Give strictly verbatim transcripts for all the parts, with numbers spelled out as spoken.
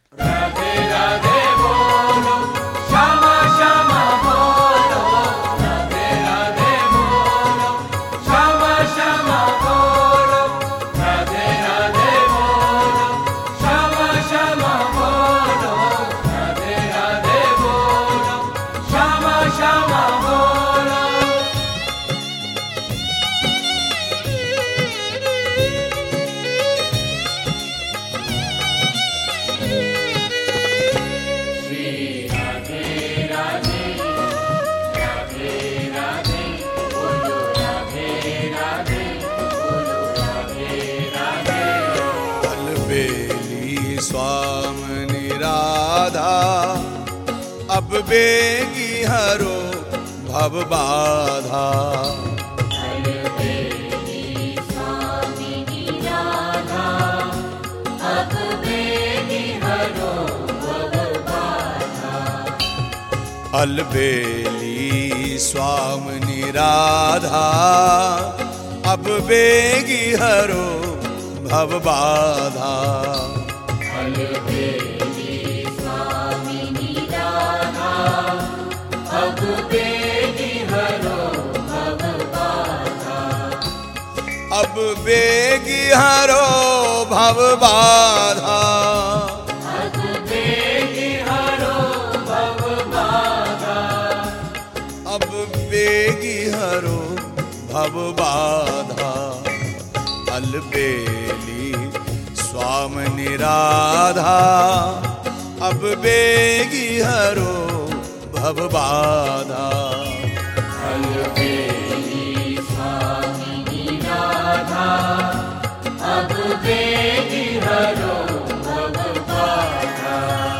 राधे राधे बोलो, श्यामा श्यामा बोलो, राधे राधे बोलो, श्यामा श्यामा बोलो, राधे राधे बोलो, श्यामा श्यामा बोलो, राधे राधे बोलो, श्यामा श्यामा बोलो। स्वामी राधा अब बेगी हरो भव बाधा। अलबेली स्वामिनी राधा अब बेगी हरो भव बाधा। अलबेली स्वामिनी राधा अब बेगी हरो भव बाधा। अलबेली स्वामिनी राधा अब बेगी हरो भव बाधा। अब बेगी हरो भव बाधा। अब बेगी हरो भव बाधा। अब बेगी हरो भव बाधा। अलबेली स्वामिनी राधा अब बेगी हरो भव बाधा। अलबेली स्वामिनी राधा अब बेगी हरो भव बाधा।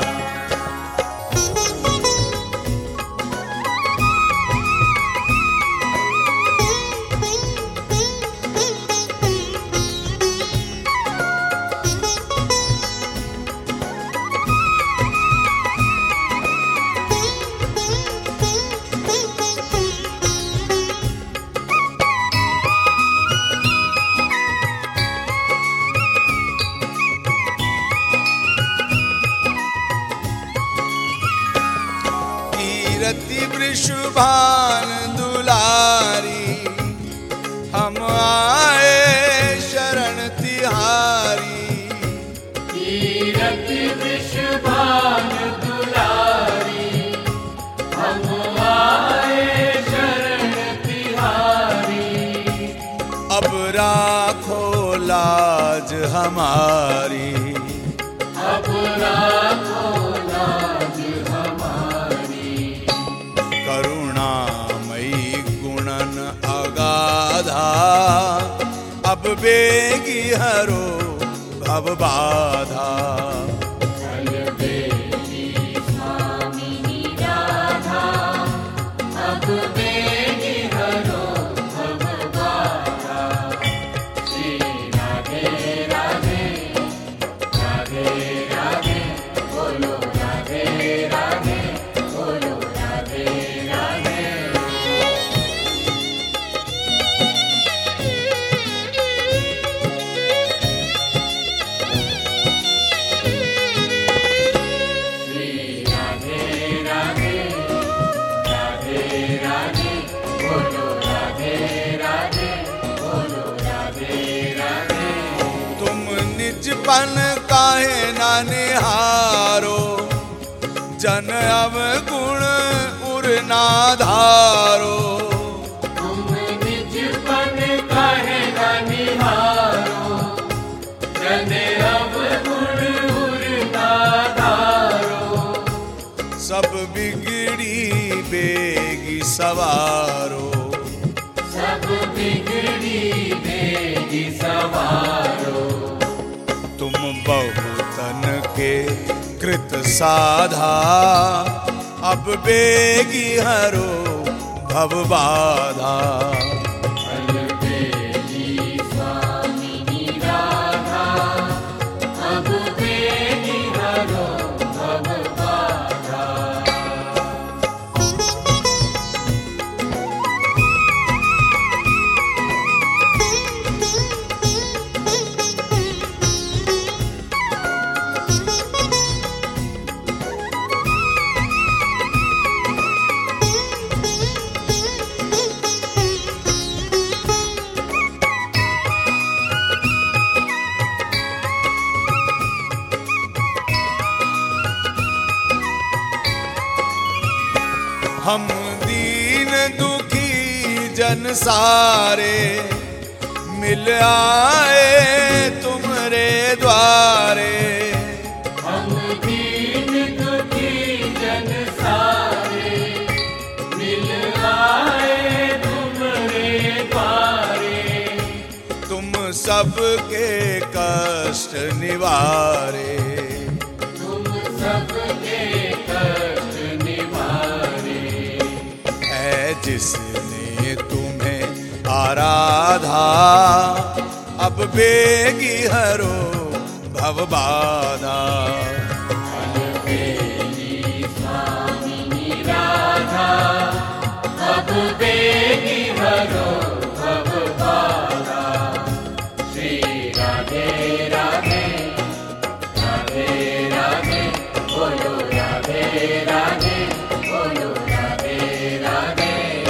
कीरति वृषभान दुलारी हम आए शरण तिहारी। कीरति वृषभान दुलारी हम आए शरण तिहारी। अब राखो लाज हमारी। अब राखो लाज हमारी। करुणामयी गुणन अगाधा अब बेगी हरो भव बाधा। अलबेली स्वामिनी राधा अब बेगी हरो भव बाधा। श्री राधे राधे राधे राधे बोलो, राधे राधे बोलो, राधे राधे। श्री राधे राधे राधे राधे बोलो, राधे राधे बोलो, राधे राधे। तुम निजपन काहे ना निहारो जन अवगुण उर ना धारो। तुम निजपन काहे ना निहारो जन अवगुण उर ना धारो। सब बिगड़ी बेगी सवारो। सब बिगड़ी बेगी सवारो। तुम बहुतन के कृत साधा अब बेगी हरो भव बाधा। अलबेली स्वामिनी राधा अब बेगी हरो भव बाधा। हम दीन दुखी जन सारे मिल आए तुमरे द्वारे। हम दीन दुखी जन सारे मिल आए तुमरे द्वारे। तुम सबके कष्ट निवारे। तुम सबके कष्ट निवारे। है जिसने तुम्हें आराधा अब बेगी हरो भव बाधा। अलबेली स्वामिनी राधा अब बेगी हरो भव बाधा। श्री राधे राधे राधे राधे बोलो राधे राधे बोलो राधे राधे।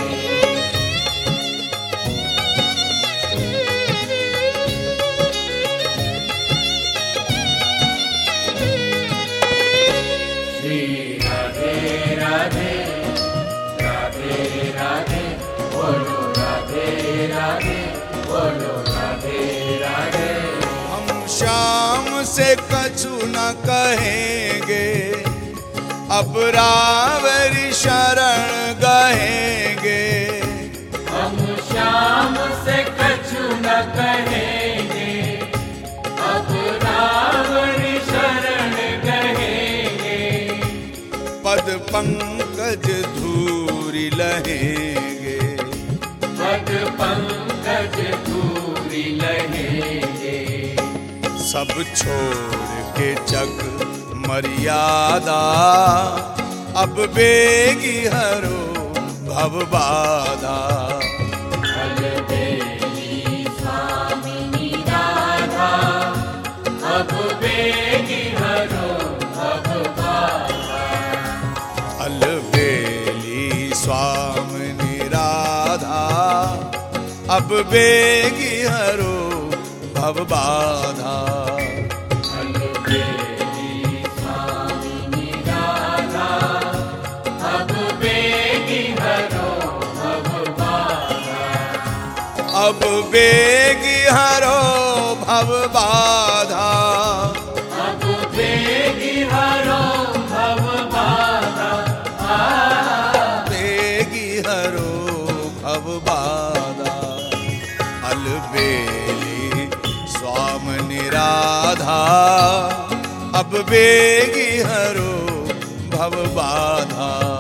श्री राधे राधे राधे राधे बोलो राधे राधे बोलो राधे राधे। हम शाम से कछु न कहेंगे अब रावरी शरण गहेंगे। हम शाम से कछु न कहेंगे अब रावण शरण गहेंगे। पद पंकज धूरी लहेंगे। पद पंकज धूरी लहेंगे। सब छोड़ के जग मर्यादा अब बेगी हरो भव बाधा। अलबेली स्वामिनी राधा अब बेगी हरो भव बाधा। अलबेली स्वामिनी राधा अब बेगी हरो भव बाधा। अलबेली स्वामिनी राधा अब बेगी हरो भव बाधा। अब बेगी हरो भव बाधा। अब बेगी हरो भव बाधा। बेगी हरो भव बाधा। अलबेली स्वामिनी राधा अब बेगी हरो भव बाधा।